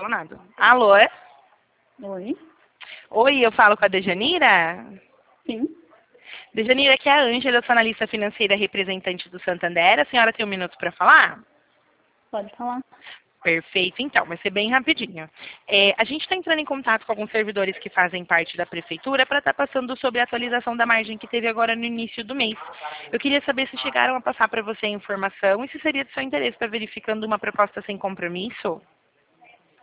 falou nada. Alô? Oi? Oi, eu falo com a Dejanira? Sim, Dejanira, aqui é a Ângela, eu sou analista financeira representante do Santander. A senhora tem um minuto para falar? pode falar. Perfeito, então, vai ser bem rapidinho. A gente está entrando em contato com alguns servidores que fazem parte da prefeitura para estar passando sobre a atualização da margem que teve agora no início do mês. Eu queria saber se chegaram a passar para você a informação e se seria do seu interesse estar verificando uma proposta sem compromisso.